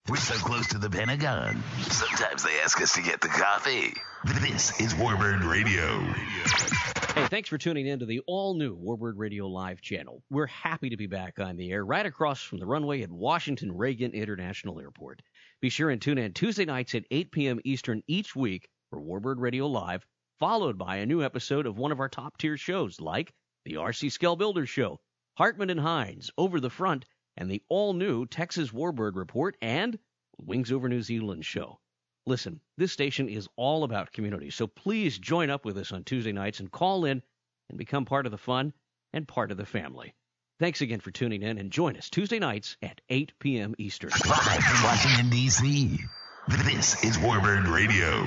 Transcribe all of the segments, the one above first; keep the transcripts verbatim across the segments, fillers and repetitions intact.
We're so close to the Pentagon. Sometimes they ask us to get the coffee. This is Warbird Radio. Hey, thanks for tuning in to the all-new Warbird Radio Live channel. We're happy to be back on the air right across from the runway at Washington Reagan International Airport. Be sure and tune in Tuesday nights at eight p.m. Eastern each week for Warbird Radio Live, followed by a new episode of one of our top-tier shows like the R C Skell Builders Show, Hartman and Hines, Over the Front, and the all-new Texas Warbird Report and Wings Over New Zealand show. Listen, this station is all about community, so please join up with us on Tuesday nights and call in and become part of the fun and part of the family. Thanks again for tuning in, and join us Tuesday nights at eight p.m. Eastern. Live from Washington, D C, this is Warbird Radio.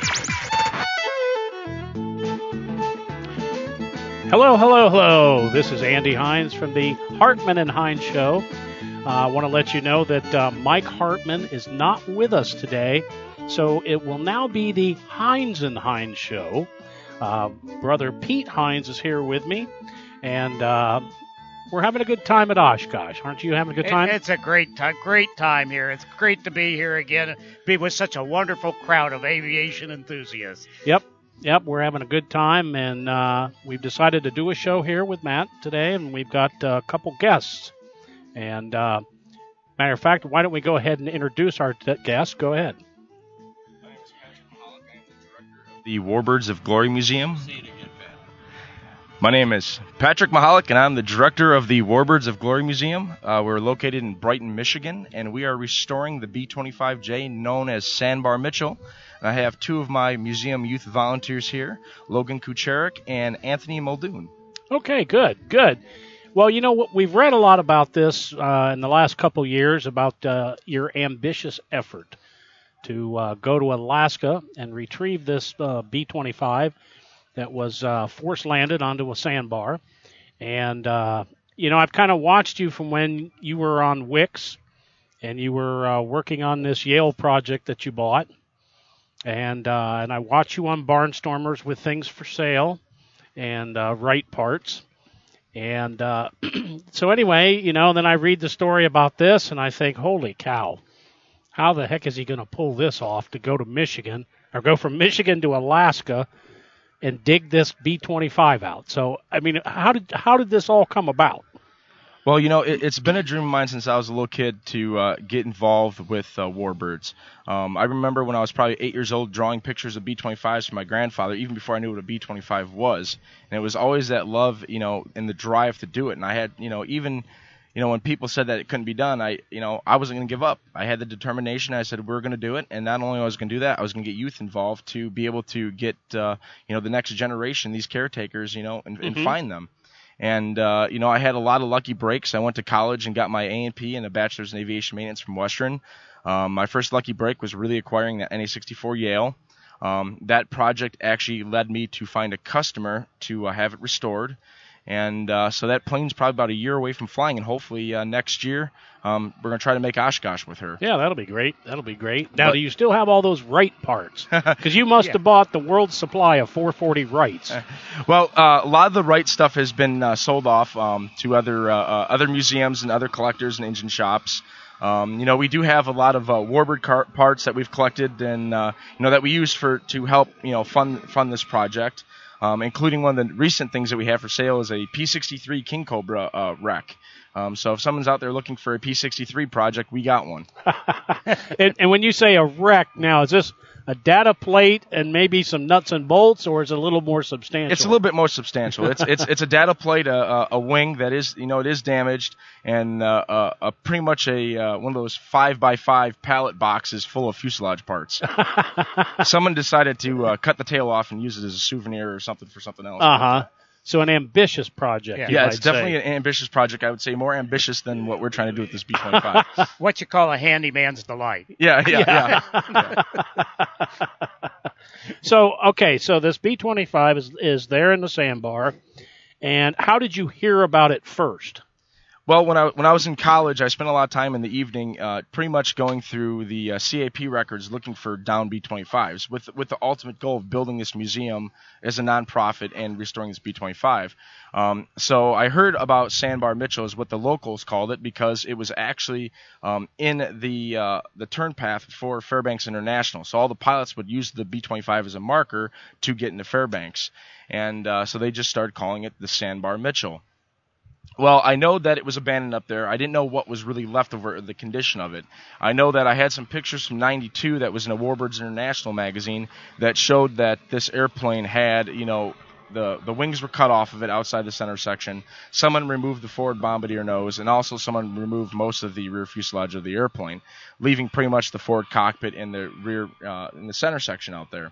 Hello, hello, hello. This is Andy Hines from the Hartman and Hines Show. Uh, I want to let you know that uh, Mike Hartman is not with us today, so it will now be the Hines and Hines Show. Uh, Brother Pete Hines is here with me, and uh, we're having a good time at Oshkosh. Aren't you having a good time? It, it's a great time, great time here. It's great to be here again, be with such a wonderful crowd of aviation enthusiasts. Yep. Yep, we're having a good time, and uh, we've decided to do a show here with Matt today, and we've got uh, a couple guests. And, uh, matter of fact, why don't we go ahead and introduce our t- guests? Go ahead. My name is Patrick Mahalik. I am the director of the Warbirds of Glory Museum. My name is Patrick Mahalik, and I'm the director of the Warbirds of Glory Museum. Uh, we're located in Brighton, Michigan, and we are restoring the B twenty-five J, known as Sandbar Mitchell. And I have two of my museum youth volunteers here, Logan Kucherik and Anthony Muldoon. Okay, good, good. Well, you know what, we've read a lot about this uh, in the last couple years about uh, your ambitious effort to uh, go to Alaska and retrieve this uh, B twenty-five that was uh, force landed onto a sandbar. And, uh, you know, I've kind of watched you from when you were on Wix and you were uh, working on this Yale project that you bought. And uh, and I watch you on Barnstormers with things for sale and uh, right parts. And uh, so anyway, you know, then I read the story about this and I think, holy cow, how the heck is he going to pull this off to go to Michigan or go from Michigan to Alaska and dig this B twenty-five out? So, I mean, how did how did this all come about? Well, you know, it, it's been a dream of mine since I was a little kid to uh, get involved with uh, warbirds. Um, I remember when I was probably eight years old drawing pictures of B twenty-fives for my grandfather, even before I knew what a B twenty-five was. And it was always that love, you know, and the drive to do it. And I had, you know, even, you know, when people said that it couldn't be done, I, you know, I wasn't going to give up. I had the determination. I said, we're going to do it. And not only was I going to do that, I was going to get youth involved to be able to get, uh, you know, the next generation, these caretakers, you know, and, mm-hmm. and find them. And, uh, you know, I had a lot of lucky breaks. I went to college and got my A and P and a bachelor's in aviation maintenance from Western. Um, my first lucky break was really acquiring that N A sixty-four Yale. Um, that project actually led me to find a customer to uh, have it restored. And uh, so that plane's probably about a year away from flying, and hopefully uh, next year um, we're going to try to make Oshkosh with her. Yeah, that'll be great. That'll be great. Now, but, do you still have all those Wright parts? Because you must Yeah. have bought the world's supply of four forty Wrights. Well, uh, a lot of the Wright stuff has been uh, sold off um, to other uh, uh, other museums and other collectors and engine shops. Um, you know, we do have a lot of uh, Warbird car- parts that we've collected and uh, you know that we use for to help you know fund fund this project. Um, including one of the recent things that we have for sale is a P sixty-three King Cobra uh, wreck. Um, so if someone's out there looking for a P sixty-three project, we got one. and, and when you say a wreck, now, is this a data plate and maybe some nuts and bolts, or is it a little more substantial? It's a little bit more substantial. It's it's it's a data plate, a, a, a wing that is you know it is damaged, and uh, a, a pretty much a uh, one of those five by five pallet boxes full of fuselage parts. Someone decided to uh, cut the tail off and use it as a souvenir or something for something else. Uh huh. So an ambitious project. Yeah, you Yeah, might it's definitely say. an ambitious project. I would say more ambitious than what we're trying to do with this B twenty-five. What you call a handyman's delight. Yeah, yeah, yeah. yeah. So, okay, so this B twenty-five is, is there in the sandbar, and how did you hear about it first? Well, when I when I was in college, I spent a lot of time in the evening, uh, pretty much going through the uh, C A P records, looking for down B twenty-fives, with with the ultimate goal of building this museum as a nonprofit and restoring this B twenty-five. Um, so I heard about Sandbar Mitchell, is what the locals called it, because it was actually um, in the uh, the turn path for Fairbanks International. So all the pilots would use the B twenty-five as a marker to get into Fairbanks, and uh, so they just started calling it the Sandbar Mitchell. Well, I know that it was abandoned up there. I didn't know what was really left over, the condition of it. I know that I had some pictures from ninety-two that was in a Warbirds International magazine that showed that this airplane had, you know, the, the wings were cut off of it outside the center section. Someone removed the forward bombardier nose, and also someone removed most of the rear fuselage of the airplane, leaving pretty much the forward cockpit and the rear, uh, in the center section out there.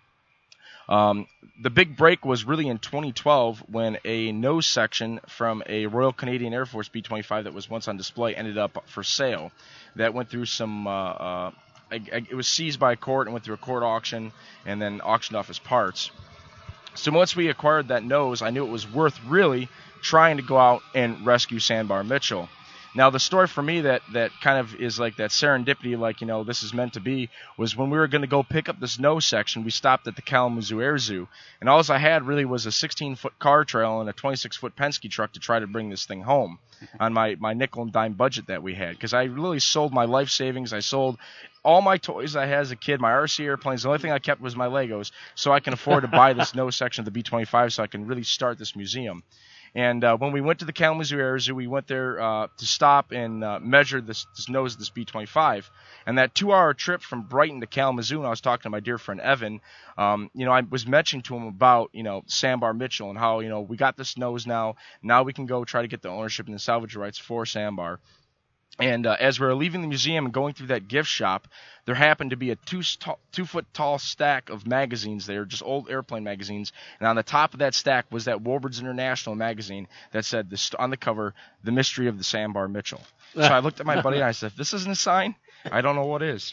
Um, the big break was really in twenty twelve when a nose section from a Royal Canadian Air Force B twenty-five that was once on display ended up for sale. That went through some, uh, uh, I, I, it was seized by a court and went through a court auction and then auctioned off as parts. So once we acquired that nose, I knew it was worth really trying to go out and rescue Sandbar Mitchell. Now, the story for me that, that kind of is like that serendipity, like, you know, this is meant to be, was when we were going to go pick up this nose section, we stopped at the Kalamazoo Air Zoo. And all I had really was a sixteen-foot car trail and a twenty-six-foot Penske truck to try to bring this thing home on my, my nickel and dime budget that we had. Because I really sold my life savings. I sold all my toys I had as a kid, my R C airplanes. The only thing I kept was my Legos, so I can afford to buy this nose section of the B twenty-five so I can really start this museum. And uh, when we went to the Kalamazoo Air Zoo, we went there uh, to stop and uh, measure this, this nose of this B twenty-five. And that two-hour trip from Brighton to Kalamazoo, and I was talking to my dear friend Evan, um, you know, I was mentioning to him about, you know, Sandbar Mitchell and how, you know, we got this nose now. Now we can go try to get the ownership and the salvage rights for Sandbar. And uh, as we were leaving the museum and going through that gift shop, there happened to be a two, two foot tall stack of magazines there, just old airplane magazines. And on the top of that stack was that Warbirds International magazine that said this, on the cover, The Mystery of the Sandbar Mitchell. So I looked at my buddy and I said, if this isn't a sign, I don't know what is.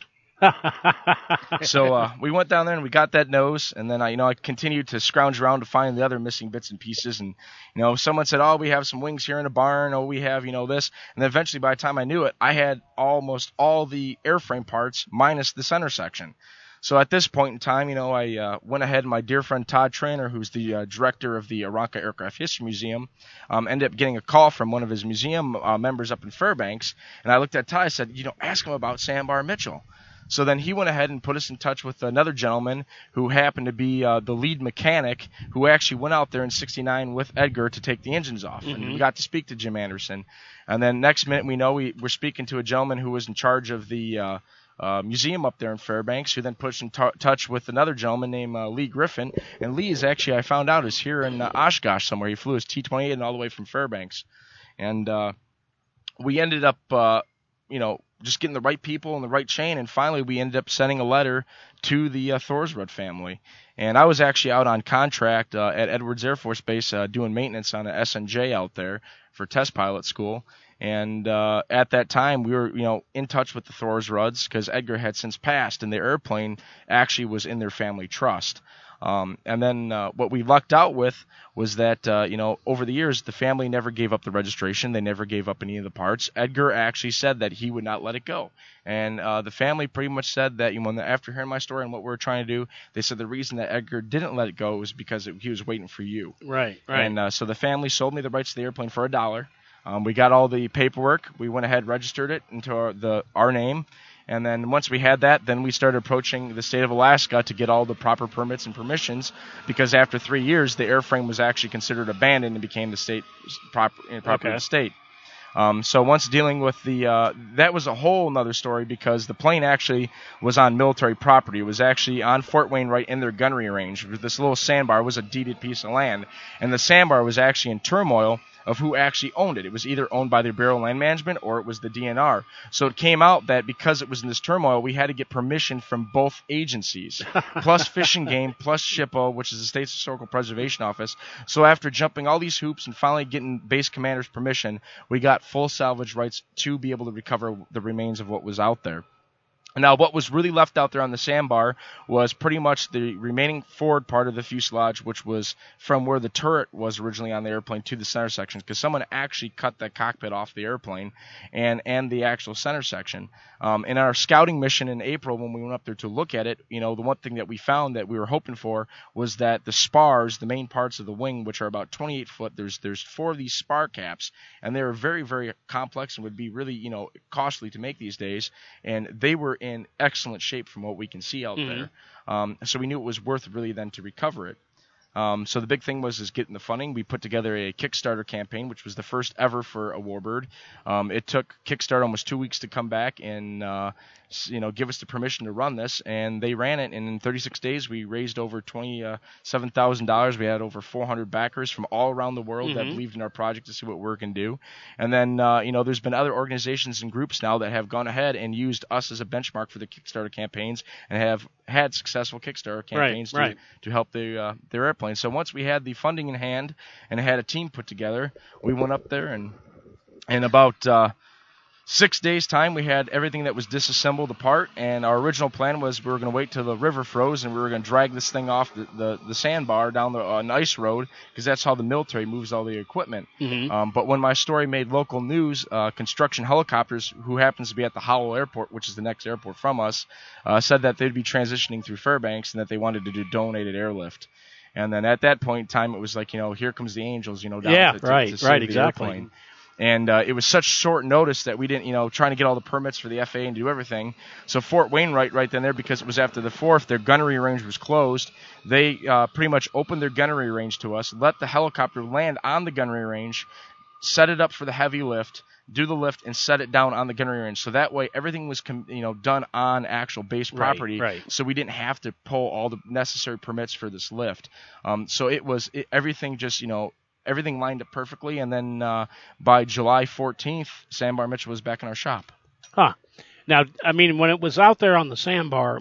So uh, we went down there and we got that nose, and then I, you know, I continued to scrounge around to find the other missing bits and pieces. And you know, someone said, "Oh, we have some wings here in a barn. Oh, we have, you know, this." And then eventually, by the time I knew it, I had almost all the airframe parts minus the center section. So at this point in time, you know, I uh, went ahead and my dear friend Todd Trainer, who's the uh, director of the Aranca Aircraft History Museum, um, ended up getting a call from one of his museum uh, members up in Fairbanks. And I looked at Todd and said, you know, ask him about Sandbar Mitchell. So then he went ahead and put us in touch with another gentleman who happened to be uh, the lead mechanic who actually went out there in sixty-nine with Edgar to take the engines off. Mm-hmm. And we got to speak to Jim Anderson. And then next minute we know we were speaking to a gentleman who was in charge of the uh, uh, museum up there in Fairbanks, who then put us in t- touch with another gentleman named uh, Lee Griffin. And Lee is actually, I found out, is here in uh, Oshkosh somewhere. He flew his T twenty-eight and all the way from Fairbanks. And uh, we ended up, uh, you know, just getting the right people in the right chain, and finally we ended up sending a letter to the uh, Thorsrud family. And I was actually out on contract uh, at Edwards Air Force Base uh, doing maintenance on an S N J out there for test pilot school. And uh, at that time, we were, you know, in touch with the Thorsruds because Edgar had since passed, and the airplane actually was in their family trust. Um, and then uh, what we lucked out with was that, uh, you know, over the years, the family never gave up the registration. They never gave up any of the parts. Edgar actually said that he would not let it go. And uh, the family pretty much said that, you know, after hearing my story and what we were trying to do, they said the reason that Edgar didn't let it go was because it, he was waiting for you. Right, right. And uh, so the family sold me the rights to the airplane for a dollar. Um, we got all the paperwork. We went ahead, registered it into our, the, our name. And then once we had that, then we started approaching the state of Alaska to get all the proper permits and permissions, because after three years, the airframe was actually considered abandoned and became the state proper, property okay. of the state. Um, so once dealing with the, uh, that was a whole nother story, because the plane actually was on military property. It was actually on Fort Wayne, right in their gunnery range. This little sandbar was a deeded piece of land, and the sandbar was actually in turmoil of who actually owned it. It was either owned by the Bureau of Land Management or it was the D N R. So it came out that because it was in this turmoil, we had to get permission from both agencies, plus Fish and Game, plus SHPO, which is the State's Historical Preservation Office. So after jumping all these hoops and finally getting base commander's permission, we got full salvage rights to be able to recover the remains of what was out there. Now, what was really left out there on the sandbar was pretty much the remaining forward part of the fuselage, which was from where the turret was originally on the airplane to the center section, because someone actually cut the cockpit off the airplane and, and the actual center section. Um, in our scouting mission in April, when we went up there to look at it, you know, the one thing that we found that we were hoping for was that the spars, the main parts of the wing, which are about twenty-eight foot, there's there's four of these spar caps, and they're very, very complex and would be really, you know, costly to make these days, and they were in excellent shape from what we can see out Mm-hmm. there. Um, so we knew it was worth really then to recover it. Um, so the big thing was is getting the funding. We put together a Kickstarter campaign, which was the first ever for a Warbird. Um, it took Kickstarter almost two weeks to come back and uh, you know give us the permission to run this, and they ran it. And in thirty-six days, we raised over twenty-seven thousand dollars. We had over four hundred backers from all around the world Mm-hmm. that believed in our project to see what we can do. And then uh, you know there's been other organizations and groups now that have gone ahead and used us as a benchmark for the Kickstarter campaigns and have had successful Kickstarter campaigns right. to, to help the, uh, their airplanes. So once we had the funding in hand and had a team put together, we went up there and in about uh, six days' time, we had everything that was disassembled apart. And our original plan was we were going to wait till the river froze and we were going to drag this thing off the, the, the sandbar down the uh, an ice road, because that's how the military moves all the equipment. Mm-hmm. Um, but when my story made local news, uh, Construction Helicopters, who happens to be at the Howell Airport, which is the next airport from us, uh, said that they'd be transitioning through Fairbanks and that they wanted to do donated airlift. And then at that point in time, it was like, you know, here comes the angels, you know, down Yeah, to, to, right, to save right, the exactly. airplane. And uh, it was such short notice that we didn't, you know, trying to get all the permits for the F A A and do everything. So Fort Wainwright right then there, because it was after the fourth, their gunnery range was closed. They uh, pretty much opened their gunnery range to us, let the helicopter land on the gunnery range, set it up for the heavy lift, do the lift, and set it down on the gunnery range. So that way everything was com- you know done on actual base property. Right, right. So we didn't have to pull all the necessary permits for this lift. Um, so it was it, everything just you know everything lined up perfectly. And then uh, by July fourteenth, Sandbar Mitchell was back in our shop. Huh. Now, I mean, when it was out there on the sandbar,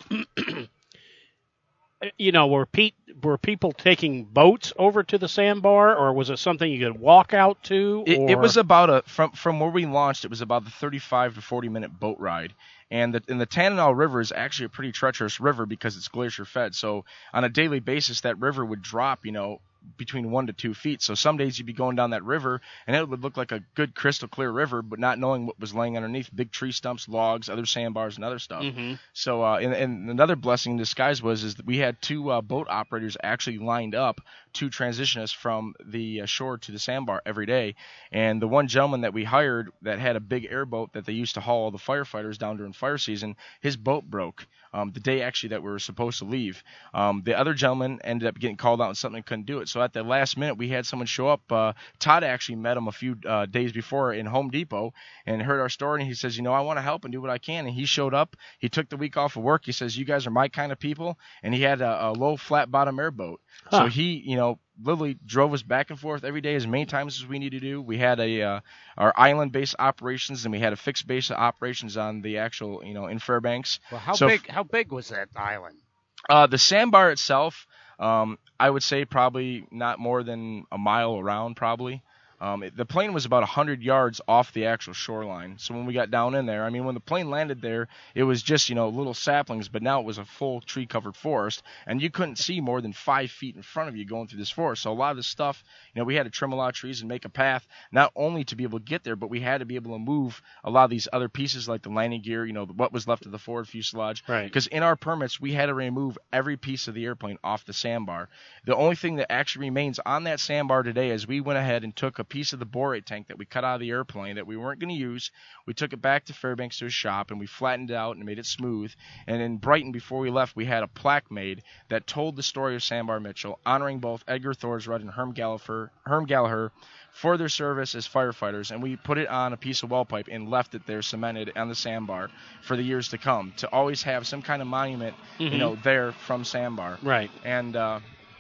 you know, were Pete were people taking boats over to the sandbar, or was it something you could walk out to? It, or... it was about a from from where we launched. It was about the thirty-five to forty minute boat ride, and the and the Tanana River is actually a pretty treacherous river because it's glacier fed. So on a daily basis, that river would drop, you know, between one to two feet. So some days you'd be going down that river and it would look like a good crystal clear river, but not knowing what was laying underneath: big tree stumps, logs, other sandbars, and other stuff. Mm-hmm. So uh, and, and another blessing in disguise was is that we had two uh, boat operators actually lined up to transition us from the uh, shore to the sandbar every day. And the one gentleman that we hired that had a big airboat that they used to haul all the firefighters down during fire season, his boat broke um, the day actually that we were supposed to leave. Um, the other gentleman ended up getting called out on something and couldn't do it. So at the last minute, we had someone show up. Uh, Todd actually met him a few uh, days before in Home Depot and heard our story. And he says, you know, I want to help and do what I can. And he showed up. He took the week off of work. He says, you guys are my kind of people. And he had a, a low flat bottom airboat. Huh. So he, you know, literally drove us back and forth every day as many times as we needed to do. We had a uh, our island-based operations, and we had a fixed base operations on the actual, you know, in Fairbanks. Well, how So big? How big was that island? Uh, the sandbar itself, um, I would say probably not more than a mile around, probably. Um, it, the plane was about one hundred yards off the actual shoreline. So when we got down in there, I mean, when the plane landed there, it was just, you know, little saplings, but now it was a full tree-covered forest, and you couldn't see more than five feet in front of you going through this forest. So a lot of this stuff, you know, we had to trim a lot of trees and make a path, not only to be able to get there, but we had to be able to move a lot of these other pieces like the landing gear, you know, what was left of the forward fuselage. Right. Because in our permits, we had to remove every piece of the airplane off the sandbar. The only thing that actually remains on that sandbar today is we went ahead and took a piece of the borate tank that we cut out of the airplane that we weren't going to use. We took it back to Fairbanks to a shop, and we flattened it out and made it smooth. And in Brighton, before we left, we had a plaque made that told the story of Sandbar Mitchell, honoring both Edgar Thorsrud and Herm Gallagher, Herm Gallagher for their service as firefighters. And we put it on a piece of wall pipe and left it there cemented on the sandbar for the years to come, to always have some kind of monument, Mm-hmm. you know, there from Sandbar. Right. And uh,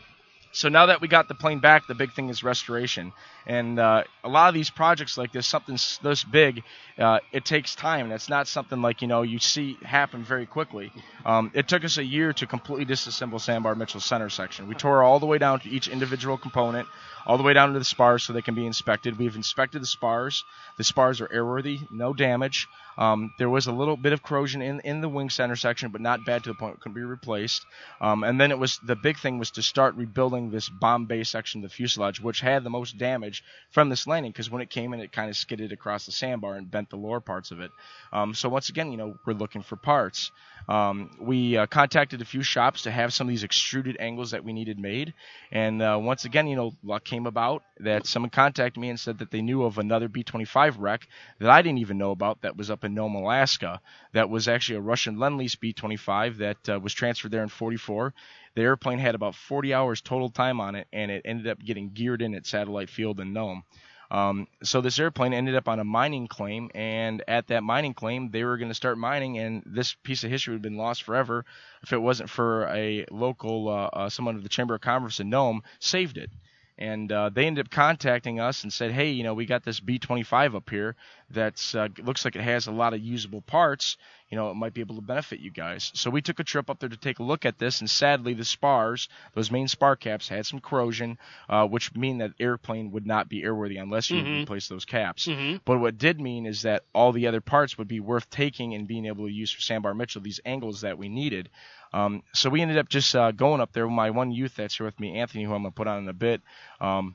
So now that we got the plane back, the big thing is restoration. And uh, a lot of these projects like this, something s- this big, uh, it takes time. That's not something like, you know, you see happen very quickly. Um, it took us a year to completely disassemble Sandbar Mitchell center section. We tore all the way down to each individual component, all the way down to the spars so they can be inspected. We've inspected the spars. The spars are airworthy, no damage. Um, there was a little bit of corrosion in, in the wing center section, but not bad to the point it couldn't be replaced. Um, and then it was the big thing was to start rebuilding this bomb bay section of the fuselage, which had the most damage from this landing because when it came in, it kind of skidded across the sandbar and bent the lower parts of it. Um, so once again, you know, we're looking for parts. Um, we uh, contacted a few shops to have some of these extruded angles that we needed made. And uh, once again, you know, luck came about that someone contacted me and said that they knew of another B twenty-five wreck that I didn't even know about that was up in Nome, Alaska. That was actually a Russian Lend-Lease B twenty-five that uh, was transferred there in forty-four. The airplane had about forty hours total time on it, and it ended up getting geared in at Satellite Field in Nome. Um, so this airplane ended up on a mining claim, and at that mining claim, they were going to start mining, and this piece of history would have been lost forever if it wasn't for a local, uh, uh, someone of the Chamber of Commerce in Nome saved it. And uh, they ended up contacting us and said, hey, you know, we got this B twenty-five up here that uh, looks like it has a lot of usable parts. You know, it might be able to benefit you guys. So we took a trip up there to take a look at this, and sadly the spars, those main spar caps, had some corrosion, uh, which mean that airplane would not be airworthy unless you Mhm. replace those caps. Mm-hmm. But what did mean is that all the other parts would be worth taking and being able to use for Sandbar Mitchell, these angles that we needed. Um, so we ended up just uh, going up there with my one youth that's here with me, Anthony, who I'm going to put on in a bit. Um,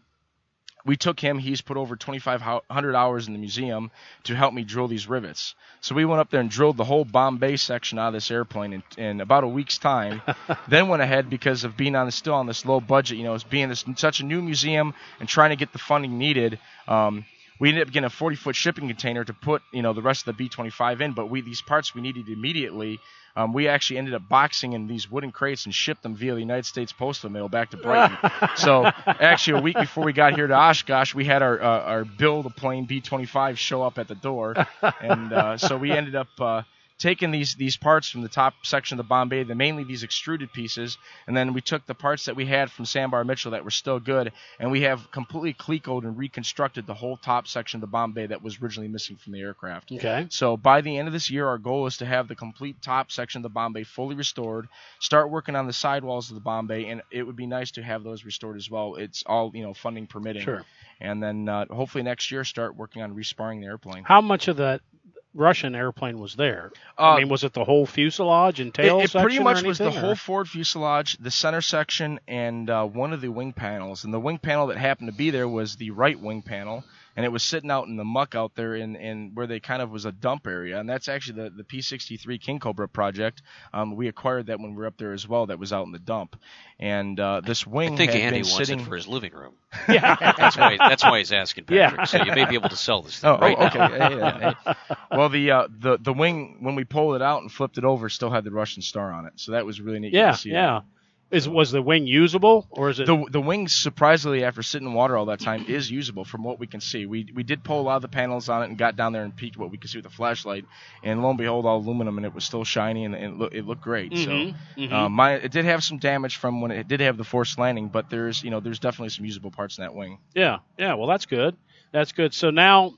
we took him. He's put over twenty-five hundred hours in the museum to help me drill these rivets. So we went up there and drilled the whole bomb bay section out of this airplane in, in about a week's time. Then went ahead because of being on the, still on this low budget, you know, as being this such a new museum and trying to get the funding needed. Um, we ended up getting a forty-foot shipping container to put, you know, the rest of the B twenty-five in. But we these parts we needed immediately. Um, we actually ended up boxing in these wooden crates and shipped them via the United States Postal Mail back to Brighton. So actually, a week before we got here to Oshkosh, we had our uh, our build a plane B twenty-five show up at the door, and uh, so we ended up uh, taking these these parts from the top section of the bomb bay, the mainly these extruded pieces, and then we took the parts that we had from Sandbar Mitchell that were still good, and we have completely clecoed and reconstructed the whole top section of the bomb bay that was originally missing from the aircraft. Okay. So by the end of this year, our goal is to have the complete top section of the bomb bay fully restored, start working on the sidewalls of the bomb bay, and it would be nice to have those restored as well. It's all, you know, funding permitting. Sure. And then uh, hopefully next year start working on resparring the airplane. How much of that Russian airplane was there? Uh, I mean, was it the whole fuselage and tail It, it section pretty or much was the anything, whole or? forward fuselage, the center section, and uh, one of the wing panels. And the wing panel that happened to be there was the right wing panel, and it was sitting out in the muck out there in, in where they kind of was a dump area. And that's actually the, the P sixty-three King Cobra project. Um, we acquired that when we were up there as well. That was out in the dump. And uh, this wing I think had Andy been wants sitting. it for his living room. Yeah. That's why. That's why he's asking, Yeah. Patrick. So you may be able to sell this thing Oh, right oh, now. okay. Yeah, yeah, yeah. Well, the uh, the the wing when we pulled it out and flipped it over still had the Russian star on it, so that was really neat Yeah, to see. yeah. Is was the wing usable, or is it? The the wing, surprisingly, after sitting in water all that time, is usable from what we can see. We we did pull a lot of the panels on it and got down there and peeked what we could see with a flashlight, and lo and behold, all aluminum, and it was still shiny and, and it, look, it looked great. Mhm, So, mhm. um, my it did have some damage from when it did have the forced landing, but there's you know there's definitely some usable parts in that wing. Yeah, yeah. Well, that's good. That's good. So now, of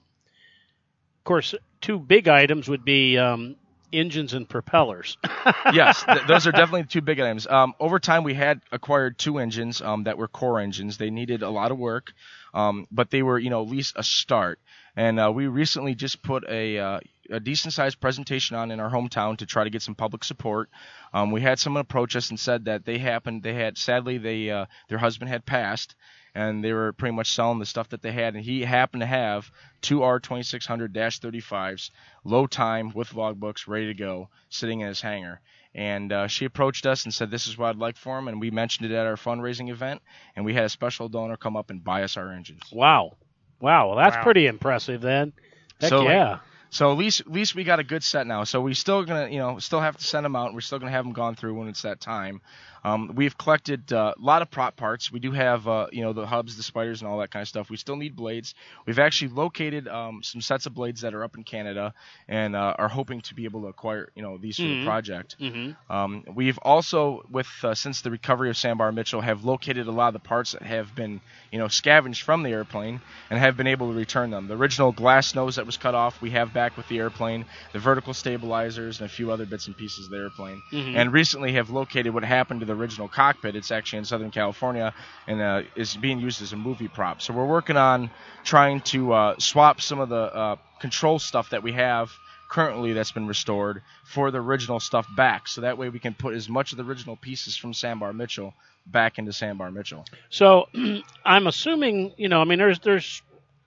course, two big items would be um, engines and propellers. Yes, th- those are definitely two big items. Um, over time, we had acquired two engines um, that were core engines. They needed a lot of work, um, but they were, you know, at least a start. And uh, we recently just put a, uh, a decent-sized presentation on in our hometown to try to get some public support. Um, we had someone approach us and said that they happened, they had, sadly, they uh, their husband had passed, and they were pretty much selling the stuff that they had, and he happened to have two R twenty-six hundred thirty-fives, low time with logbooks, ready to go, sitting in his hangar. And uh, she approached us and said, this is what I'd like for him, and we mentioned it at our fundraising event, and we had a special donor come up and buy us our engines. Wow, wow. Well, that's Wow. pretty impressive then. Heck So, yeah. So at least at least we got a good set now. So we still gonna you know still have to send them out. We're still gonna have them gone through when it's that time. Um, we've collected uh, a lot of prop parts. We do have uh, you know the hubs, the spiders, and all that kind of stuff. We still need blades. We've actually located um, some sets of blades that are up in Canada and uh, are hoping to be able to acquire you know these for Mhm. the project. Mm-hmm. Um, we've also, with uh, since the recovery of Sandbar Mitchell, have located a lot of the parts that have been, you know, scavenged from the airplane and have been able to return them. The original glass nose that was cut off, we have back with the airplane. The vertical stabilizers and a few other bits and pieces of the airplane. Mhm. And recently have located what happened to the original cockpit. It's actually in Southern California and uh, is being used as a movie prop. So we're working on trying to uh, swap some of the uh, control stuff that we have currently that's been restored for the original stuff back, so that way we can put as much of the original pieces from Sandbar Mitchell back into Sandbar Mitchell. So I'm assuming, you know, I mean, there's there's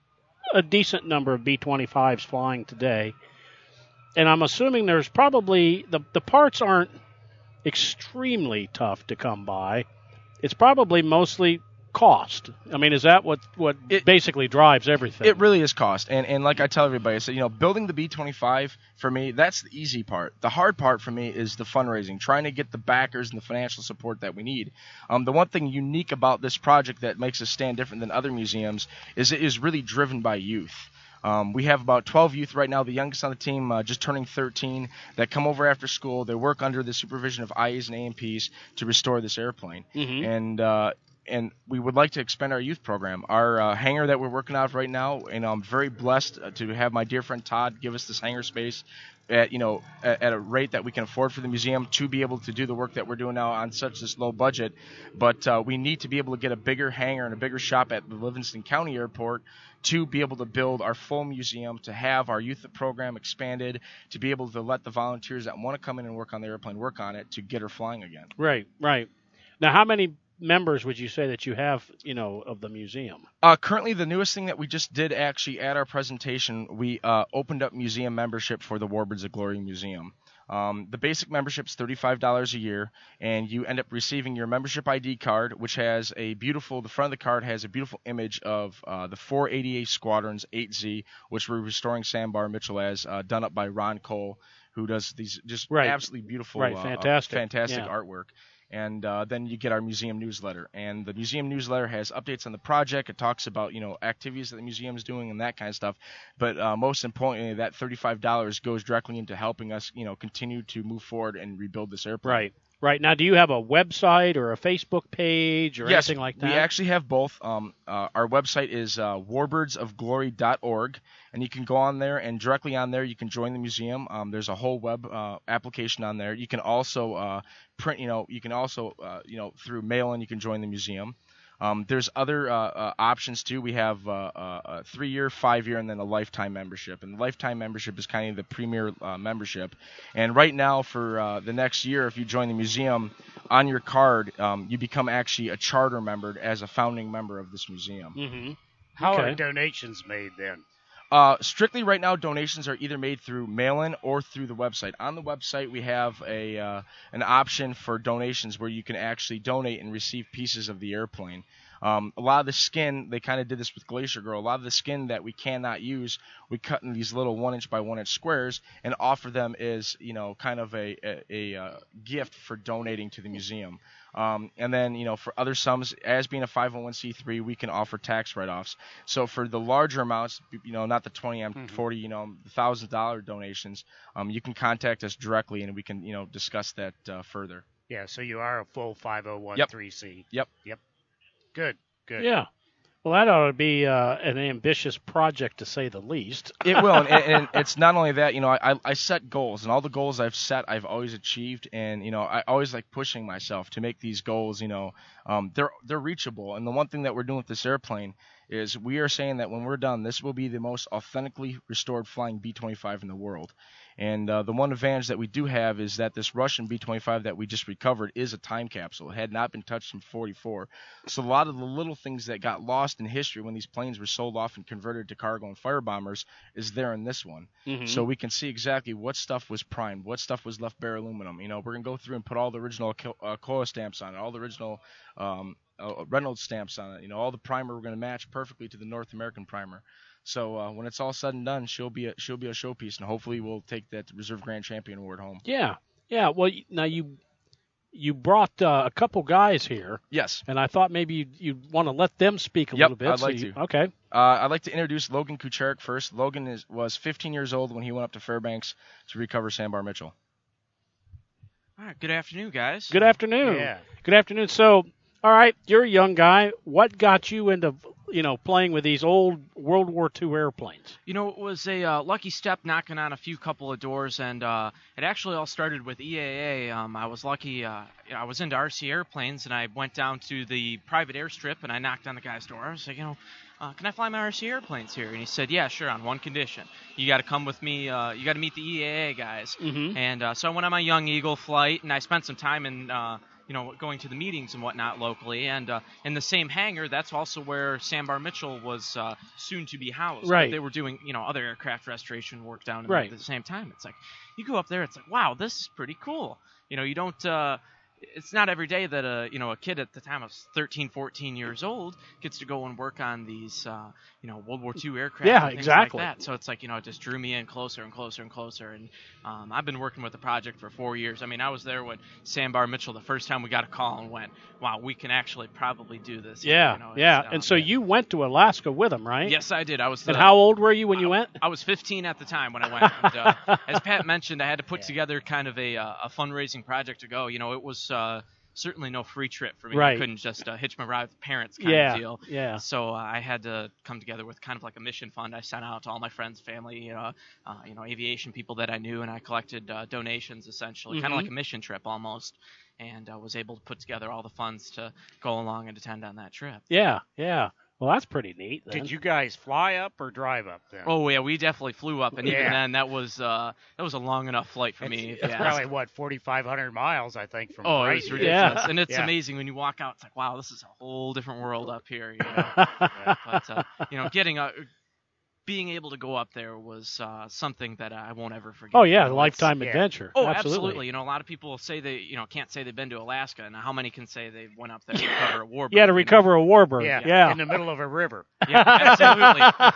a decent number of B twenty-fives flying today, and I'm assuming there's probably the the parts aren't extremely tough to come by. It's probably mostly cost. I mean, is that what what It- basically drives everything? It really is cost, and and like I tell everybody, I say, you know, building the B twenty-five for me, that's the easy part. The hard part for me is the fundraising, trying to get the backers and the financial support that we need. Um, the one thing unique about this project that makes us stand different than other museums is it is really driven by youth. Um, we have about twelve youth right now, the youngest on the team uh, just turning thirteen, that come over after school. They work under the supervision of I As and A M Ps to restore this airplane. Mhm. And uh, and we would like to expand our youth program. Our uh, hangar that we're working out right now, and I'm very blessed uh, to have my dear friend Todd give us this hangar space at you know at, at a rate that we can afford for the museum to be able to do the work that we're doing now on such this low budget. But uh, we need to be able to get a bigger hangar and a bigger shop at the Livingston County Airport to be able to build our full museum, to have our youth program expanded, to be able to let the volunteers that want to come in and work on the airplane work on it to get her flying again. Right, right. Now, how many members would you say that you have, you know, of the museum? Uh, currently, the newest thing that we just did actually at our presentation, we uh, opened up museum membership for the Warbirds of Glory Museum. Um, the basic membership is thirty-five dollars a year, and you end up receiving your membership I D card, which has a beautiful, the front of the card has a beautiful image of uh, the four eighty-eight Squadron's eight Z, which we're restoring Sandbar Mitchell as, uh, done up by Ron Cole, who does these just Right. absolutely beautiful, Right, uh, fantastic. fantastic Yeah. artwork. And uh, then you get our museum newsletter, and the museum newsletter has updates on the project. It talks about you know activities that the museum is doing and that kind of stuff. But uh, most importantly, that thirty-five dollars goes directly into helping us you know continue to move forward and rebuild this airplane. Right, right. Now, do you have a website or a Facebook page or Yes, anything like that? we actually have both. Um, uh, our website is uh, warbirds of glory dot org, and you can go on there, and directly on there you can join the museum. Um, there's a whole web uh, application on there. You can also uh, print, you know, you can also, uh, you know, through mail-in you can join the museum. Um, there's other uh, uh, options too. We have uh, uh, a three-year, five-year, and then a lifetime membership. And the lifetime membership is kind of the premier uh, membership. And right now, for uh, the next year, if you join the museum, on your card, um, you become actually a charter member as a founding member of this museum. Mm-hmm. How Okay. are donations made then? Uh, strictly right now, donations are either made through mail-in or through the website. On the website, we have a uh, an option for donations where you can actually donate and receive pieces of the airplane. Um, a lot of the skin, they kind of did this with Glacier Girl. A lot of the skin that we cannot use, we cut in these little one inch by one inch squares and offer them as you know kind of a a, a uh, gift for donating to the museum. Um, and then, you know, for other sums, as being a five oh one c three, we can offer tax write-offs. So for the larger amounts, you know, not the twenty M, forty, you know, the one thousand dollars donations, um, you can contact us directly and we can, you know, discuss that uh, further. Yeah, so you are a full five oh one c. Yep. Yep. Good. Good. Yeah. Well, that ought to be uh, an ambitious project, to say the least. It will, and, and it's not only that. You know, I, I set goals, and all the goals I've set, I've always achieved, and you know, I always like pushing myself to make these goals. You know, um, they're they're reachable. And the one thing that we're doing with this airplane is we are saying that when we're done, this will be the most authentically restored flying B twenty-five in the world. And uh, the one advantage that we do have is that this Russian B twenty-five that we just recovered is a time capsule. It had not been touched from forty-four. So a lot of the little things that got lost in history when these planes were sold off and converted to cargo and fire bombers is there in this one. Mhm. So we can see exactly what stuff was primed, what stuff was left bare aluminum. You know, we're going to go through and put all the original uh, Koa stamps on it, all the original um, uh, Reynolds stamps on it. You know, all the primer we're going to match perfectly to the North American primer. So uh, when it's all said and done, she'll be a, she'll be a showpiece, and hopefully we'll take that Reserve Grand Champion award home. Yeah, yeah. Well, y- now you you brought uh, a couple guys here, Yes. and I thought maybe you'd, you'd want to let them speak a Yep, little bit. I'd so like you- to. Okay. Uh, I'd like to introduce Logan Kucharik first. Logan is, was fifteen years old when he went up to Fairbanks to recover Sandbar Mitchell. All right, good afternoon, guys. Good afternoon. Yeah. Good afternoon. So, all right, you're a young guy. What got you into, you know, playing with these old World War Two airplanes? You know, it was a uh, lucky step knocking on a few couple of doors, and uh, it actually all started with E A A. Um, I was lucky. Uh, you know, I was into R C airplanes, and I went down to the private airstrip, and I knocked on the guy's door. I was like, you know, uh, can I fly my R C airplanes here? And he said, yeah, sure, on one condition. You got to come with me. Uh, you got to meet the E A A guys. Mm-hmm. And uh, so I went on my Young Eagle flight, and I spent some time in, uh, you know, going to the meetings and whatnot locally. And uh, in the same hangar, that's also where Sandbar Mitchell was uh, soon to be housed. Right. They were doing, you know, other aircraft restoration work down in Right. the, at the same time. It's like, you go up there, it's like, wow, this is pretty cool. You know, you don't. Uh, it's not every day that a you know a kid at the time of thirteen, fourteen years old gets to go and work on these uh, you know World War Two aircraft. Yeah, and things exactly. Like that. So it's like you know it just drew me in closer and closer and closer. And um, I've been working with the project for four years. I mean, I was there when Sandbar Mitchell the first time we got a call and went, wow, we can actually probably do this. Yeah, You know, it's, yeah. um, And so you went to Alaska with them, right? Yes, I did. I was. And the- how old were you when you went? I was fifteen at the time when I went. And, uh, as Pat mentioned, I had to put together kind of a, uh, a fundraising project to go. You know, it was uh, certainly no free trip for me. Right. I couldn't just uh, hitch my ride with parents kind Yeah, of deal. yeah. So uh, I had to come together with kind of like a mission fund. I sent out to all my friends, family, you know, uh, you know, aviation people that I knew, and I collected uh, donations essentially, kind Mhm. of like a mission trip almost. And I was able to put together all the funds to go along and attend on that trip. Yeah, yeah. Well, that's pretty neat. Then. Did you guys fly up or drive up then? Oh yeah, we definitely flew up, and even Yeah. then, that was uh, that was a long enough flight for it's, me. it's yeah. probably what forty-five hundred miles, I think, from Oh, it Brighton. was ridiculous, Yeah. and it's Yeah. amazing when you walk out. It's like, wow, this is a whole different world up here. You know? But uh, you know, getting a, being able to go up there was uh, something that I won't ever forget. Oh yeah, You a know, lifetime yeah. adventure. Oh, absolutely. absolutely. You know, a lot of people say they, you know, can't say they've been to Alaska, and how many can say they went up there to recover a warbird? You had to know? recover a warbird. Yeah, Yeah. in the middle of a river. Yeah, absolutely.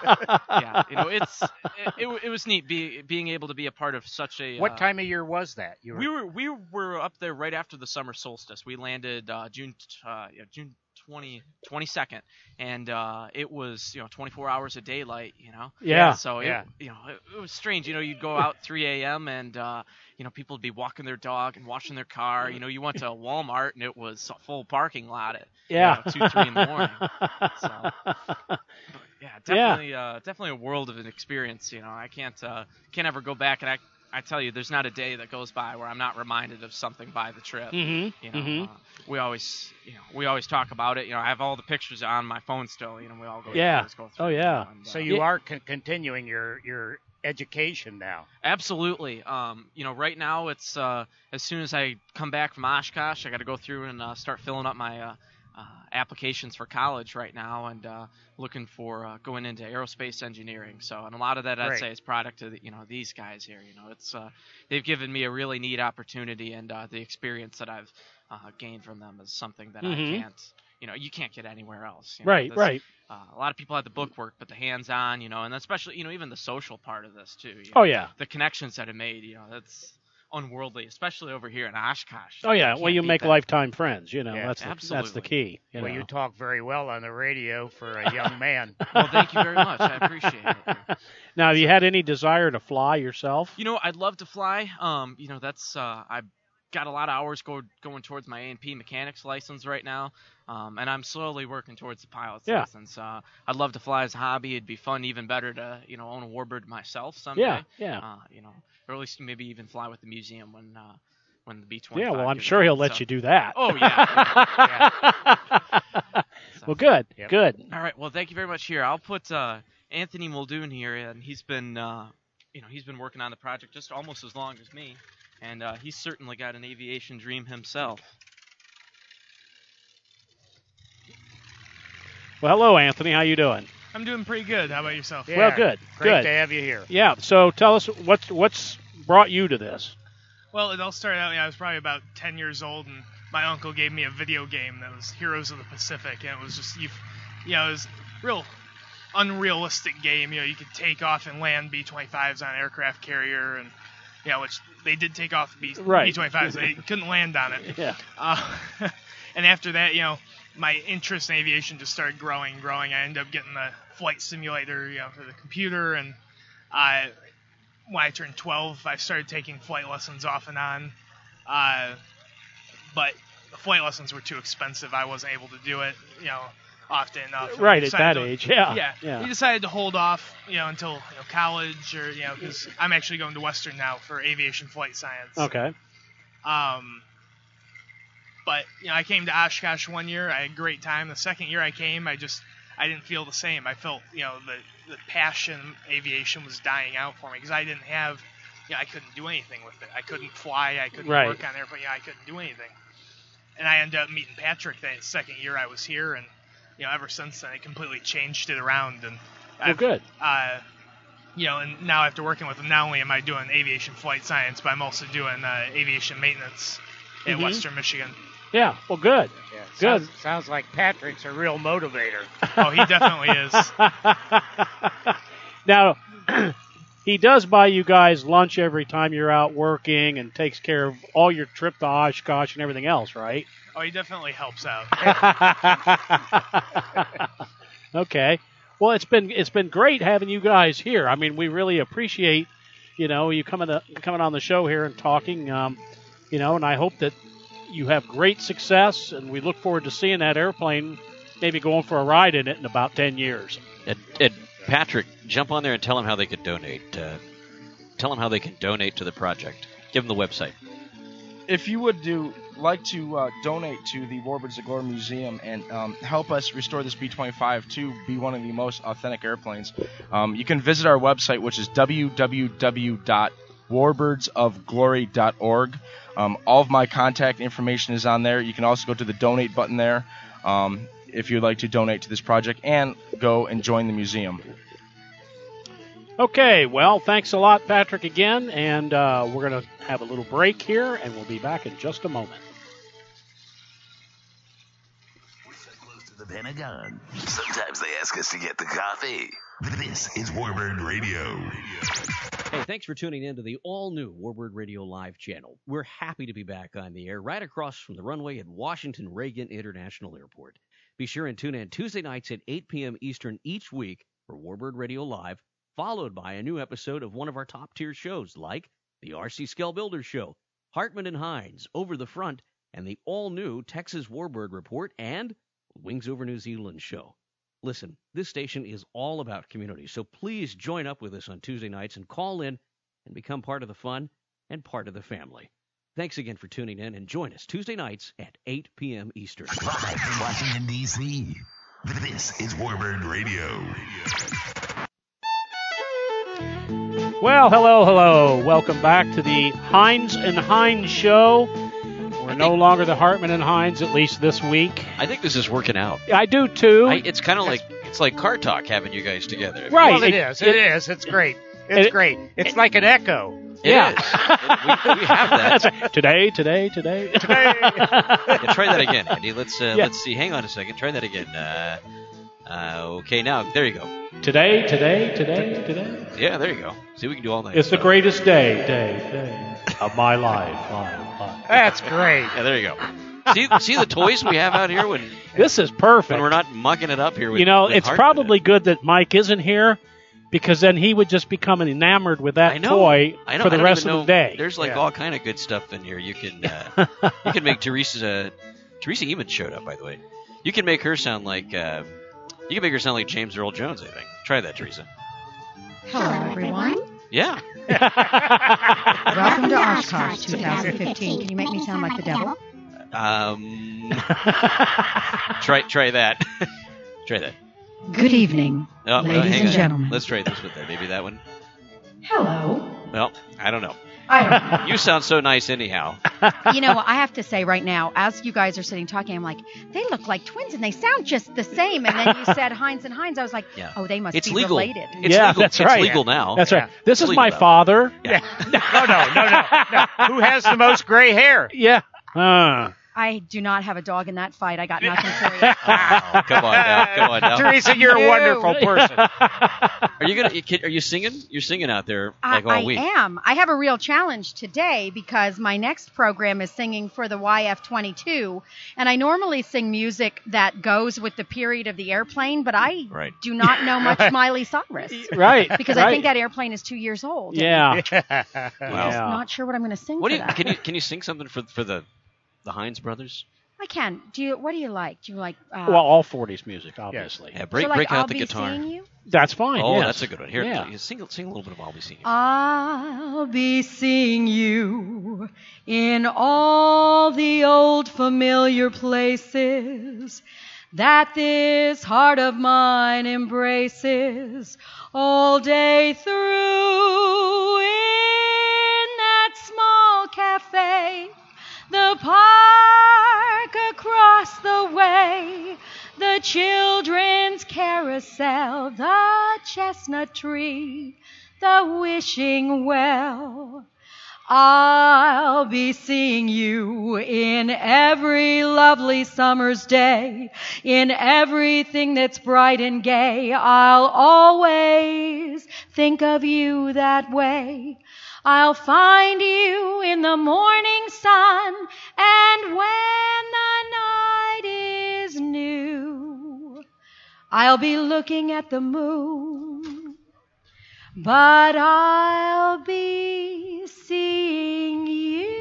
yeah, you know, it's it, it, it was neat be, being able to be a part of such a. What uh, time of year was that? You were, We were we were up there right after the summer solstice. We landed uh, June uh, yeah, June twentieth, twenty-second, and uh, it was you know twenty-four hours of daylight. You know. Yeah. So Yeah. it you know it, it was strange. You know, you'd go out three a.m. and uh, you know people would be walking their dog and washing their car. You know, you went to Walmart and it was a full parking lot at Yeah. you know, two three in the morning. So. Yeah, definitely, Uh, definitely a world of an experience. You know, I can't, uh, can't ever go back, and I, I tell you, there's not a day that goes by where I'm not reminded of something by the trip. Mm-hmm. You know, mm-hmm. uh, we always, you know, we always talk about it. You know, I have all the pictures on my phone still. You know, we all go, Yeah. always go through. Oh, you yeah. know, and, so uh, you Yeah. are con- continuing your your education now. Absolutely. Um, you know, right now it's uh, as soon as I come back from Oshkosh, I got to go through and uh, start filling up my uh, uh, applications for college right now, and uh, looking for uh, going into aerospace engineering. So, and a lot of that I'd Great. say is product of the, you know these guys here. You know, it's uh, they've given me a really neat opportunity, and uh, the experience that I've uh, gained from them is something that Mhm. I can't. You know, you can't get anywhere else. You know, Right, this- right. Uh, a lot of people have the book work, but the hands-on, you know, and especially, you know, even the social part of this too. You Oh know, yeah. the connections that are made, you know, that's unworldly, especially over here in Oshkosh. Oh yeah. You Well, you can't make beat that. lifetime friends. You know, Yeah, that's the, that's the absolutely. key. You well, know. you talk very well on the radio for a young man. Well, thank you very much. I appreciate it. Now, have you had any desire to fly yourself? You know, I'd love to fly. Um, you know, that's uh, I've got a lot of hours go, going towards my A and P mechanics license right now, um, and I'm slowly working towards the pilot's Yeah. license. Uh, I'd love to fly as a hobby. It'd be fun, even better to you know own a warbird myself someday. Yeah, yeah. Uh, you know, or at least maybe even fly with the museum when uh, when the B twenty-five. Yeah, well, I'm gets sure he'll out, let so. you do that. Oh yeah. Well, good, Yep. good. All right. Well, thank you very much. Here, I'll put uh, Anthony Muldoon here, and he's been, uh, you know, he's been working on the project just almost as long as me, and uh, he's certainly got an aviation dream himself. Well, hello, Anthony. How you doing? I'm doing pretty good. How about yourself? Yeah, Well, good, Great good. to have you here. Yeah. So tell us what's what's brought you to this. Well, it all started out, yeah, I was probably about ten years old, and my uncle gave me a video game that was Heroes of the Pacific, and it was just, you, yeah, it was real unrealistic game. You know, you could take off and land B twenty-fives on an aircraft carrier, and you know, which they did take off B Right. B twenty-fives. They couldn't land on it. Yeah. Uh, and after that, you know, my interest in aviation just started growing, and growing. I ended up getting the flight simulator, you know, for the computer, and I, when I turned twelve, I started taking flight lessons off and on. Uh, but the flight lessons were too expensive. I wasn't able to do it, you know, often enough. And Right, I at decided that to- age, yeah. Yeah. Yeah. We decided to hold off, you know, until you know, college, or you know, because I'm actually going to Western now for aviation flight science. Okay. Um, but you know, I came to Oshkosh one year. I had a great time. The second year I came, I just I didn't feel the same. I felt, you know, the the passion aviation was dying out for me because I didn't have, you know, I couldn't do anything with it. I couldn't fly. I couldn't Right. work on airplane. You know, I couldn't do anything. And I ended up meeting Patrick that second year I was here, and you know, ever since then, I completely changed it around. And Well, I've, good. uh, you know, and now after working with him, not only am I doing aviation flight science, but I'm also doing uh, aviation maintenance at Mhm. Western Michigan. Yeah. Well, good. Yeah, Good. Sounds, sounds like Patrick's a real motivator. Oh, he definitely is. Now, he does buy you guys lunch every time you're out working and takes care of all your trip to Oshkosh and everything else, right? Oh, he definitely helps out. Okay. Well, it's been it's been great having you guys here. I mean, we really appreciate, you know, you coming to, coming on the show here and talking. Um, you know, and I hope that you have great success, and we look forward to seeing that airplane, maybe going for a ride in it in about ten years. And, and Patrick, jump on there and tell them how they could donate. Uh, tell them how they can donate to the project. Give them the website. If you would do like to uh, donate to the Warbirds of Glory Museum and um, help us restore this B twenty-five to be one of the most authentic airplanes, um, you can visit our website, which is w w w dot warbirds of glory dot org. Um, all of my contact information is on there. You can also go to the donate button there um, if you'd like to donate to this project and go and join the museum. Okay, well, thanks a lot, Patrick, again, and uh, we're going to have a little break here, and we'll be back in just a moment. We're so close to the Pentagon. Sometimes they ask us to get the coffee. This is Warbird Radio. Hey, thanks for tuning in to the all-new Warbird Radio Live channel. We're happy to be back on the air right across from the runway at Washington Reagan International Airport. Be sure and tune in Tuesday nights at eight p.m. Eastern each week for Warbird Radio Live, followed by a new episode of one of our top-tier shows like the R C Scale Builders Show, Hartman and Hines, Over the Front, and the all-new Texas Warbird Report and Wings Over New Zealand Show. Listen, this station is all about community, so please join up with us on Tuesday nights and call in and become part of the fun and part of the family. Thanks again for tuning in, and join us Tuesday nights at eight p.m. Eastern. Live from Washington, D C, this is Warbird Radio. Well, hello, hello. Welcome back to the Hines and Hines Show. We're no longer the Hartman and Hines, at least this week. I think this is working out. I do, too. I, it's kind of like it's like car talk having you guys together. Right. Well, it It- is. It, it- is. It's great. It's it- great. It's like an echo. It Yeah. is. It- we, we have that. That's right. Today, today, today. Yeah, try that again, Andy. Let's uh, Yeah. let's see. Hang on a second. Try that again. Uh, uh, okay, now there you go. Today, today, today, today. Yeah, there you go. See, we can do all night. It's the greatest day, day, day of my life. life, life. That's great. Yeah, there you go. See, see the toys we have out here when This is perfect. when we're not mucking it up here. With, you know, with it's Hartman. probably good that Mike isn't here, because then he would just become enamored with that I know. toy I know. for the I don't rest even of know. the day. There's like Yeah. all kind of good stuff in here. You can uh, you can make Teresa. Teresa Eamon showed up, by the way. You can make her sound like uh, you can make her sound like James Earl Jones. I think. Try that, Teresa. Hello, everyone. Yeah. Welcome to Oshkosh twenty fifteen. Can you make me sound like the devil? Um. try try that. Try that. Good evening, Oh, ladies hang and on. gentlemen. Let's try this with that. Maybe that one. Hello. Well, I don't know. I You sound so nice anyhow. You know, I have to say right now, as you guys are sitting talking, I'm like, they look like twins and they sound just the same. And then you said Hines and Hines. I was like, Yeah. oh, they must It's be legal. related. It's Yeah, legal. that's it's right. legal now. That's right. This It's is my legal now. father. Yeah. No, no, no, no, no. Who has the most gray hair? Yeah. Uh, I do not have a dog in that fight. I got nothing for you. Oh, come on now, come on now. Teresa, you're a No. wonderful person. Are you gonna? you kid- Are you singing? You're singing out there like all I, week. I am. I have a real challenge today because my next program is singing for the Y F twenty-two, and I normally sing music that goes with the period of the airplane, but I Right. do not know much Miley Cyrus Right. because right. I think that airplane is two years old. Yeah. Wow. Yeah. Not sure what I'm going to sing What do for you? that. Can you? Can you sing something for for the the Hines brothers? I can. Do you? What do you like? Do you like? Uh, Well, all forties music, obviously. Yeah, break so like, break I'll out the be guitar. seeing you. That's fine. Oh, yes. that's a good one. Here, Yeah. you sing sing a little bit of "I'll Be Seeing You." I'll be seeing you in all the old familiar places that this heart of mine embraces all day through in that small cafe, the park across the way, the children's carousel, the chestnut tree, the wishing well. I'll be seeing you in every lovely summer's day, in everything that's bright and gay. I'll always think of you that way. I'll find you in the morning sun, and when the night is new, I'll be looking at the moon, but I'll be seeing you.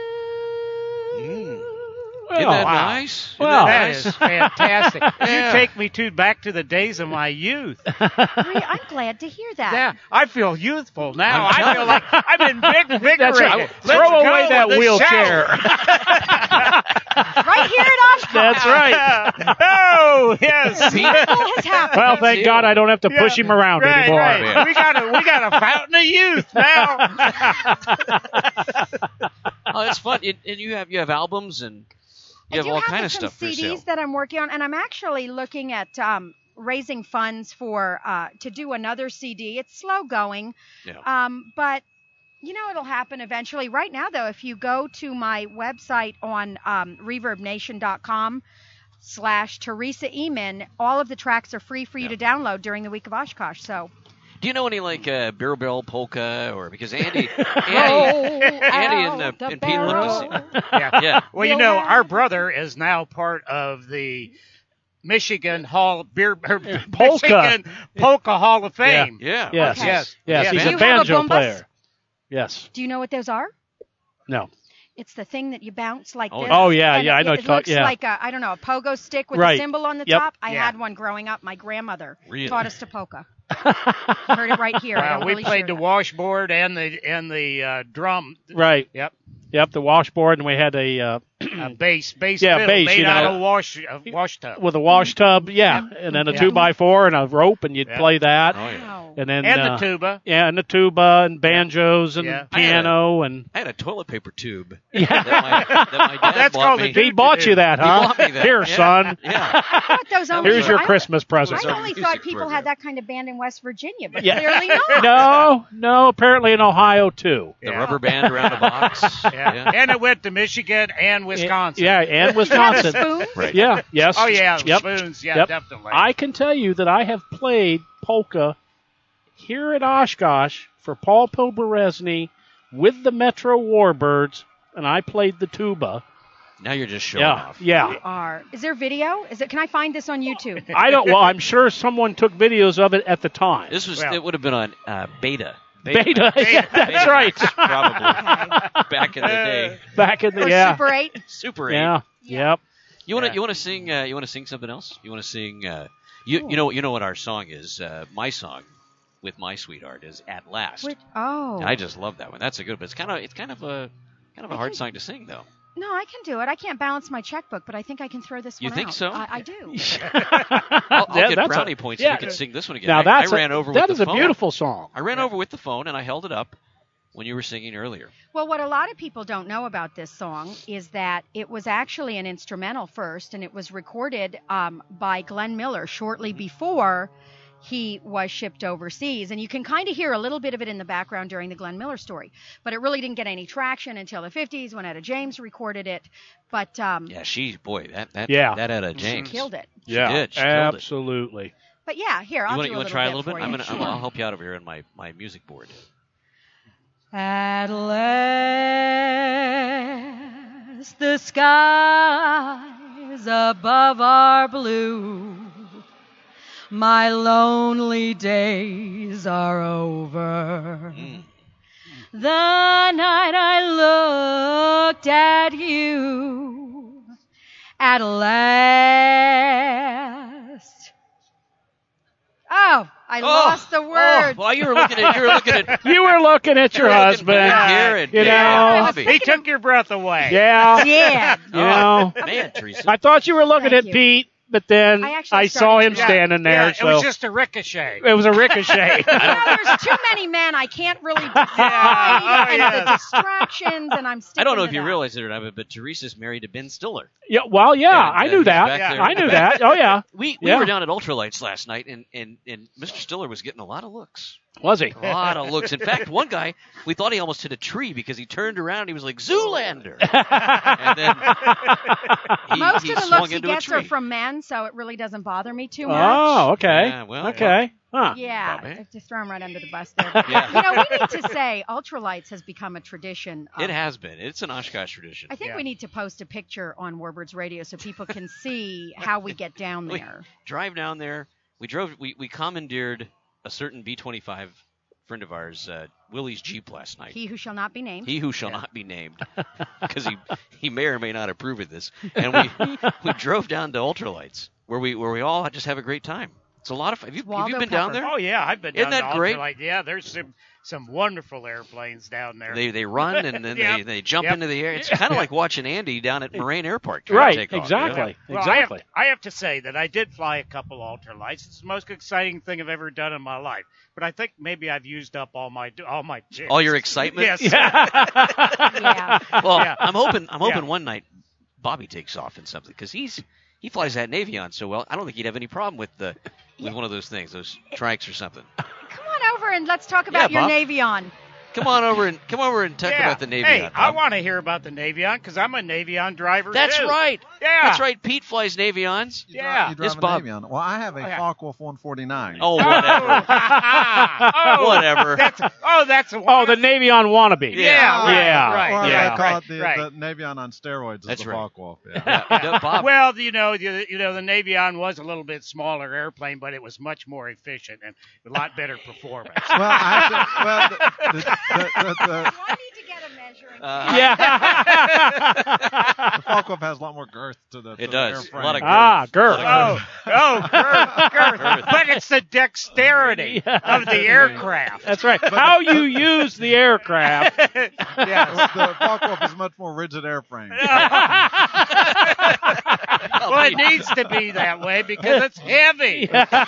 Isn't Well, that wow. nice? Isn't Well, that That nice? is fantastic. Yeah. You take me to back to the days of my youth. Really, I'm glad to hear that. Yeah, I feel youthful now. I'm I feel like I've been big, invigorated. That's right. Let's Throw go away that with the wheelchair. Right here at Oshkosh. That's right. show. Oh yes. Miracle has happened. Well, thank God I don't have to push Yeah. him around right, anymore. Right. Yeah. We got a we got a fountain of youth now. Oh, it's fun. It, and you have you have albums and you I have do all have kind of some stuff for C Ds sale. that I'm working on, and I'm actually looking at um, raising funds for uh, to do another C D. It's slow going, Yeah. um, but you know it'll happen eventually. Right now, though, if you go to my website on um, reverb nation dot com slash Teresa Eamon, all of the tracks are free for you Yeah. to download during the week of Oshkosh. So, Do you know any like uh, Barrel Barrel Polka or because Andy Andy Roll Andy and, uh, out the and Pete Lucas. barrel. Yeah. Yeah. Well, you You'll know, have- our brother is now part of the Michigan Hall Beer or Polka. Michigan Polka Hall of Fame. Yeah. Yes. Okay. Yes. Yes, Yes. he's Do a you have a banjo boomba? player. Yes. Do you know what those are? No. It's the thing that you bounce like Oh, this. yeah. Oh, yeah, and yeah, I it, know It what you're looks talking- yeah. like a, I don't know, a pogo stick with Right. a symbol on the Yep. top. I Yeah. had one growing up. My grandmother Really? taught us to polka. Heard it right here. I Well, don't we really played share the that. washboard and the and the uh, drum. Right. Yep. Yep, the washboard, and we had a uh, A bass bass Yeah, fiddle bass, made you out know. of wash a wash tub. with a wash tub, yeah, and then a Yeah. two by four and a rope, and you'd Yeah. play that, Oh yeah. Wow. and then And uh, the tuba. yeah, and the tuba and banjos and Yeah. piano, and I had a toilet paper tube yeah. that my, that my dad That's bought called me. a He bought you that, He huh? bought me that. Here, Yeah. son. Yeah. I thought those only Here's your I, Christmas present. I only Music thought people program. had that kind of band in West Virginia, but Yeah. clearly not. No, no, apparently in Ohio too. The Yeah. rubber band around the box. Yeah. And it went to Michigan and Wisconsin. Yeah, and You have a Wisconsin. spoon? Right. Yeah, yes. Oh yeah, the Yep. spoons. Yeah, Yep. definitely. I can tell you that I have played polka here at Oshkosh for Paul Poberezny with the Metro Warbirds, and I played the tuba. Now you're just showing Yeah, off. yeah. Are. Is there video? Is it? Can I find this on YouTube? I don't. Well, I'm sure someone took videos of it at the time. This was Well. it would have been on uh, beta. Beta. Yeah, that's Beta right. Probably back in the day. Back in the Or yeah, Super eight? Super eight. yeah, Yeah. yep. You want to Yeah. you want to sing uh, you want to sing something else? You want to sing uh, you you know you know what our song is? Uh, my song with my sweetheart is At Last. Which, oh. And I just love that one. That's a good. But it's kind of it's kind of a kind of a I hard can- song to sing though. No, I can do it. I can't balance my checkbook, but I think I can throw this You one think out. so? I, I do. I'll, I'll Yeah, get that's brownie a- points yeah. if you can sing this one again. Now I, that's I a- ran over that with is the a phone. beautiful song. I ran over with the phone and I held it up when you were singing earlier. Well, what a lot of people don't know about this song is that it was actually an instrumental first, and it was recorded um, by Glenn Miller shortly before he was shipped overseas. And you can kind of hear a little bit of it in the background during the Glenn Miller story. But it really didn't get any traction until the fifties when Etta James recorded it. But um, Yeah, she, boy, that that, Yeah. that Etta she James. killed it. She Yeah, did. She killed it. absolutely. But yeah, here, I'll You want do to a little try a bit little bit? for I'm you. gonna, I'm, I'll help you out over here on my, my music board. At last, the skies above are blue. My lonely days are over. Mm. The night I looked at you, at last. Oh, I Oh, lost the Oh, word. well, you were looking at you were looking at You were looking at your you were looking husband. back here and you yeah, know. Bobby. He took your breath away. Yeah. Yeah. You know. Oh, man, Teresa. I thought you were looking Thank at you. Pete, but then I actually I started saw to him laugh. standing there. Yeah, it so was just a ricochet. it was a ricochet. You know, there's too many men. I can't really decide, Yeah. Oh, and yes. the distractions, and I'm sticking I don't know to if you that. realize it or not, but Teresa's married to Ben Stiller. yeah. Well, yeah, And, I uh, knew he's that. back there. I knew that. Oh yeah. We we Yeah. were down at Ultralights last night, and, and, and Mister Stiller was getting a lot of looks. Was he? A lot of looks. In fact, one guy, we thought he almost hit a tree because he turned around and he was like, Zoolander. And then he, Most he of the swung looks he into gets a tree. are from men, so it really doesn't bother me too much. Oh, okay. Yeah, well, okay. Huh. Yeah, Bobby. I have to throw him right under the bus there. Yeah. You know, we need to say Ultralights has become a tradition. Of, It has been. It's an Oshkosh tradition. I think Yeah. we need to post a picture on Warbirds Radio so people can see how we get down We there. drive down there. We drove. We, we commandeered a certain B twenty-five friend of ours, uh, Willie's Jeep last night. He who shall not be named. He who shall not be named, because he he may or may not approve of this. And we we drove down to Ultralights, where we where we all just have a great time. It's a lot of fun. Have you, have Waldo you been down Pepper. there? Oh yeah, I've been Isn't down that to great? Ultralight. Yeah, there's some some wonderful airplanes down there. They they run and then Yep. they, they jump Yep. into the air. It's kind of like watching Andy down at Moraine Airport. trying to Right. take off, you know? Exactly. Well, exactly. I have, I have to say that I did fly a couple ultralights. It's the most exciting thing I've ever done in my life. But I think maybe I've used up all my all my jigs. All your excitement. Yes. Yeah. Well, Yeah. I'm hoping I'm hoping Yeah. one night Bobby takes off in something because he's he flies that Navion so well. I don't think he'd have any problem with the with one of those things, those trikes or something. Come on over and let's talk about Yeah, your Bob. Navion. Come on over and come over and talk Yeah. about the Navion. Hey, I Bob. want to hear about the Navion because I'm a Navion driver. That's too. right. Yeah. That's right. Pete flies Navions. You Yeah. drive, you Yes, drive a Bob. Navion. Well, I have a Oh, yeah. Focke-Wulf one forty-nine. Oh, whatever. oh, Whatever. That's, oh, that's a Oh, the Navion wannabe. Yeah, right, Yeah. right, Or as yeah. I call right, it, the, right. the Navion on steroids is That's the right. Focke-Wulf. Yeah. Yeah, no, Bob. Well, you know, you, you know, the Navion was a little bit smaller airplane, but it was much more efficient and a lot better performance. Well, I actually, well, the, the, the, the, the, I need to get a measuring. Uh, Yeah. the Focke-Wulf has a lot more girth to the. To It the does. A airframe. lot of girth. Ah, girth. Oh, oh, girth, girth. Girth. But it's the dexterity of the aircraft. That's right. How you use the aircraft. Yes. The Focke-Wulf is a much more rigid airframe. Well, it needs to be that way because it's heavy.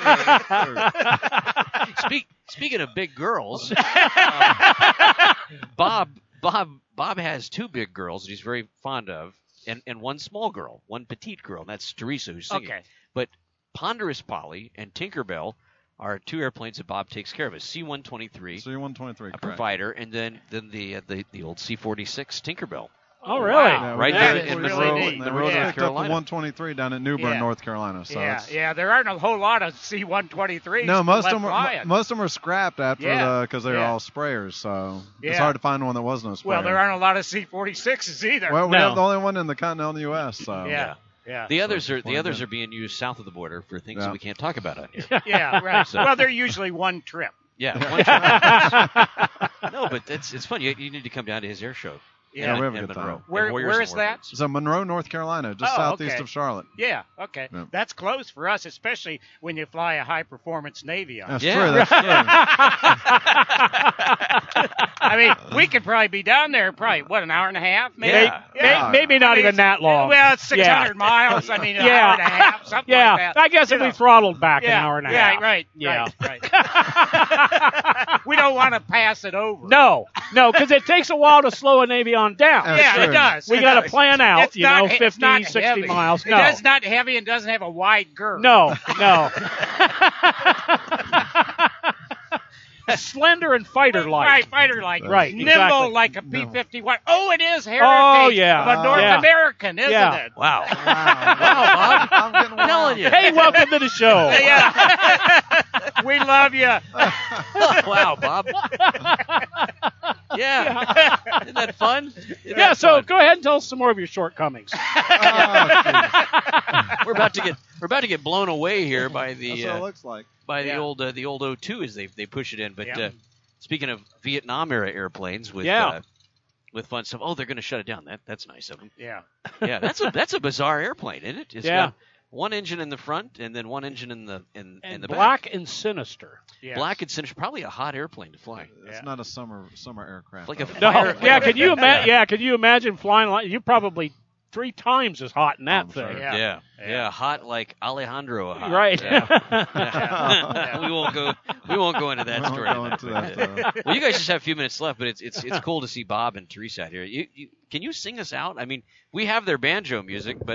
Speak, speaking of big girls, uh, Bob Bob Bob has two big girls that he's very fond of, and, and one small girl, one petite girl. And that's Teresa who's singing. Okay. But Ponderous Polly and Tinkerbell are two airplanes that Bob takes care of. A C one twenty-three, C one twenty-three, a correct. provider, and then then the uh, the the old C forty-six Tinkerbell. Oh, really? Wow. Yeah, Right we there did- in we Monroe- really in did. Monroe, We North picked up Carolina. the one twenty-three down at New Bern, Yeah. North Carolina. So yeah, it's, yeah. There aren't a whole lot of C one twenty-threes. no, most of left them are flying. most of them are scrapped after Yeah. the because they're Yeah. all sprayers. So it's Yeah. hard to find one that was no sprayer. Well, there aren't a lot of C forty-sixes either. Well, we No. have the only one in the continental U S. So yeah, yeah, The others are it's the others good. are being used south of the border for things Yeah. that we can't talk about on here. yeah. Right. So- Well, they're usually one trip. Yeah. one time. No, but it's it's fun. You, you need to come down to his air show. Yeah, in- we have a in good Monroe. time. Where- And Warriors where and is that? Warbirds. So Monroe, North Carolina, just Oh, southeast okay. of Charlotte. Yeah. Okay. Yeah. That's close for us, especially when you fly a high performance Navion. That's Yeah. true. That's true. I mean, we could probably be down there probably what an hour and a half, maybe. Yeah. May- Yeah. Maybe not I mean, even that long. Well, it's six hundred Yeah. miles. I mean, an Yeah. hour and a half, something Yeah, like that. I guess You if we know. throttled back yeah, an hour and a yeah, half. right. Yeah. Right. right. We don't want to pass it over. No, no, because it takes a while to slow a Navion down. That's Yeah, it true. does. We It got to does. plan out, It's you not, know, it's fifty, not sixty heavy. miles. It No, does not heavy and doesn't have a wide girth. no, no. slender and fighter-like. Right, fighter-like. Right, Nimble exactly. like a P fifty-one. Oh, it is heritage Oh, yeah. of a North Yeah. American, isn't Yeah. it? Wow. Wow. Wow, Bob. I'm getting I'm telling you. Hey, welcome to the show. Yeah. We love you. Wow, Bob. Yeah. Isn't that fun? Isn't Yeah, that so fun? go ahead and tell us some more of your shortcomings. we're about to get we're about to get blown away here by the That's what it uh, looks like. by the Yeah. old uh, the old O two as they they push it in. But Yeah. uh, speaking of Vietnam era airplanes with Yeah. uh, with fun stuff, oh, they're going to shut it down. That that's nice of them. Yeah. Yeah, that's a that's a bizarre airplane, isn't it? It's Yeah. got one engine in the front and then one engine in the in, in And the black back. and sinister. Yes. Black and sinister, probably a hot airplane to fly. It's Yeah. not a summer summer aircraft. Like a though. No, Fire- yeah, can you imagine? Yeah, can you imagine flying like you probably three times as hot in that I'm thing? sure. Yeah. Yeah, yeah, Yeah. hot like Alejandro hot. Right. Yeah. Yeah. we won't go. We won't go into that We won't story. go into tonight, that, but, uh, well, you guys just have a few minutes left, but it's it's it's cool to see Bob and Teresa out here. You, you can you sing us out? I mean, we have their banjo music, but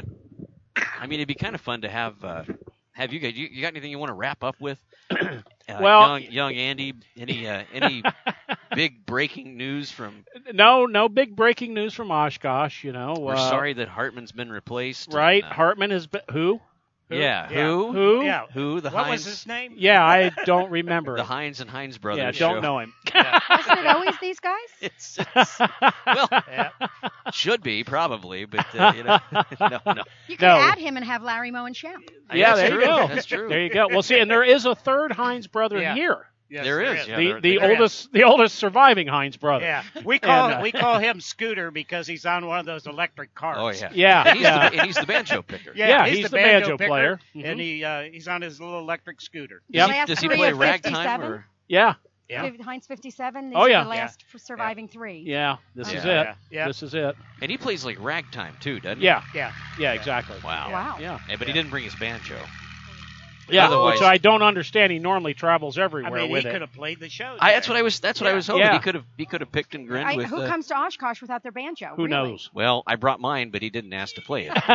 I mean, it'd be kind of fun to have uh, have you guys. You, you got anything you want to wrap up with? Uh, Well- young, young Andy, any uh, any big breaking news from? No, no big breaking news from Oshkosh. You know, We're uh, sorry that Hartman's been replaced. Right, and, uh, Hartman has been who? yeah, Yeah. who? Who? Yeah. Who? The What Heinz. was his name? Yeah, I don't remember. The it. Heinz and Heinz brothers. Yeah, show. don't know him. Wasn't it always these guys? It's, it's well, Yeah. should be probably, but uh, you know, no, no. You could No. add him and have Larry Moe and Champ. Yeah, That's there true. you go. That's true. There you go. Well, see, and there is a third Heinz brother Yeah. here. Yes, There is, yeah. the there- the there- oldest the oldest surviving Heinz brother. Yeah. We call And, uh, we call him Scooter because he's on one of those electric cars. Oh yeah. Yeah, And he's, yeah. The, and he's the banjo picker. Yeah, Yeah, he's, he's the the banjo, banjo picker, player. Mhm. and he uh, he's on his little electric scooter. Yep. Last Does he three play of ragtime fifty-seven? or? Yeah, Yeah. Heinz fifty-seven. These Oh, are yeah. the last f surviving three. yeah. This is Yeah. it. Yeah. Yeah. This is it. And he plays like ragtime too, doesn't he? Yeah, Yeah. yeah, exactly. Wow. Wow. Yeah, Yeah, but he didn't bring his banjo. yeah. Otherwise- Which I don't understand. He normally travels I everywhere mean, he with could it. have played the show. I, that's what I was. That's what I Yeah. was hoping. Yeah. He could have. He could have picked and grinned I, with. who uh, comes to Oshkosh without their banjo? Who really? knows? Well, I brought mine, but he didn't ask to play it.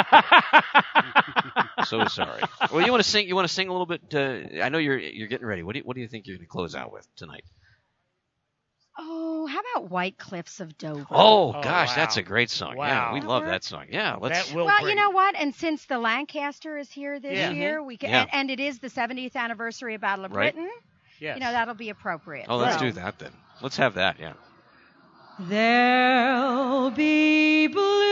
So sorry. Well, you want to sing? You want to sing a little bit? Uh, I know you're you're getting ready. What do you, What do you think you're going to close out with tonight? Oh, how about White Cliffs of Dover? Oh, Oh, gosh, wow. that's a great song. Yeah, Wow. we love that song. Yeah, let's. That will well, bring- you know what? And since the Lancaster is here this Yeah. year, we can, Yeah. and, and it is the seventieth anniversary of Battle of Right. Britain. Yes. You know that'll be appropriate. Oh, let's So- do that then. Let's have that. Yeah. There'll be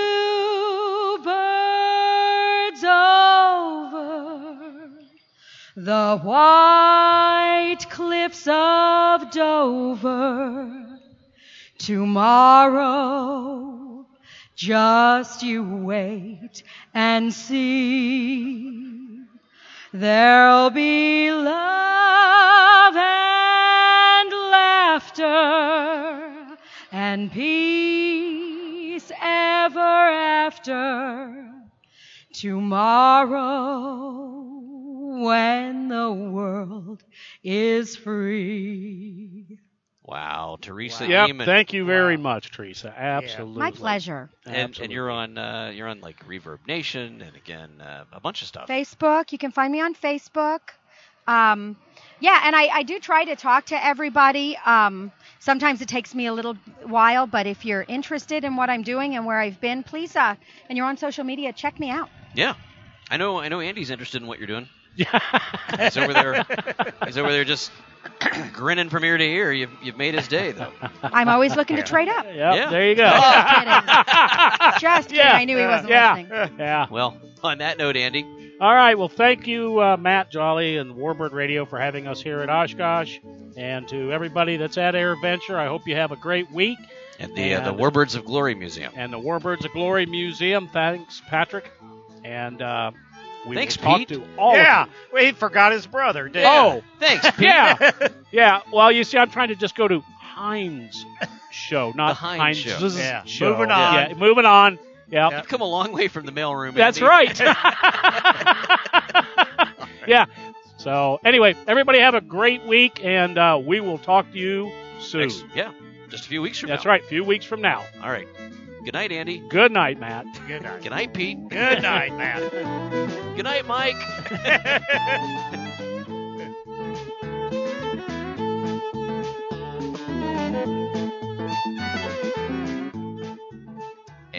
bluebirds over the white cliffs of Dover tomorrow. Just you wait and see. There'll be love and laughter and peace ever after tomorrow when the world is free. Wow, Teresa Yep. Eamon. Thank you very Wow. much, Teresa. Absolutely. My pleasure. and, and Absolutely. you're on uh, you're on like Reverb Nation and again uh, a bunch of stuff. Facebook. You can find me on Facebook. Um, yeah, and I, I do try to talk to everybody. Um, sometimes it takes me a little while, but if you're interested in what I'm doing and where I've been, please, uh, and you're on social media, check me out. Yeah, I know. I know Andy's interested in what you're doing. Yeah. He's over there. He's over there just grinning from ear to ear. You've you've made his day though. I'm always looking to trade up. Yep, Yeah. there you go. Just kidding. Just kidding. Yeah. I knew he wasn't yeah. listening. Yeah. Well, on that note, Andy. All right. Well, thank you, uh, Matt Jolly and Warbird Radio for having us here at Oshkosh. And to everybody that's at Air Venture, I hope you have a great week. At the uh, the And- Warbirds of Glory Museum. And the Warbirds of Glory Museum. Thanks, Patrick. And uh, we Thanks, will talk Pete. to all yeah. of you. Well, he forgot his brother, didn't Oh, Thanks, Pete. yeah. Yeah. Well, you see, I'm trying to just go to Heinz show, not The Heinz show. Heinz's Yeah. show. Moving on. Yeah, moving on. Yeah. You've come a long way from the mailroom. That's Andy. right. Yeah. So, anyway, everybody have a great week, and uh, we will talk to you soon. Next- yeah, just a few weeks from That's now. right, a few weeks from now. All right. Good night, Andy. Good night, Matt. he? Good night. Good night, Pete. Good night, man. Good night, Mike.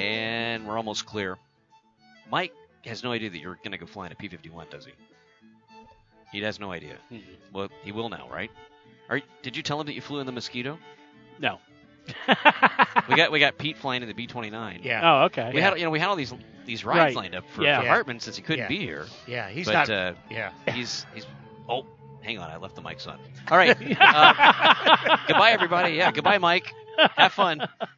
And we're almost clear. Mike has no idea that you're going to go flying a P fifty-one, does he? He has no idea. Mhm. Well, he will now, right? Are, did you tell him that you flew in the Mosquito? No. we got we got Pete flying in the B twenty-nine. Yeah. Oh, okay. We Yeah. had you know we had all these these rides Right. lined up for, Yeah. for Yeah. Hartman since he couldn't Yeah. be here. Yeah, he's but not. uh, yeah. he's he's oh hang on, I left the mics on. All right. Uh, goodbye everybody. Yeah, goodbye Mike. Have fun.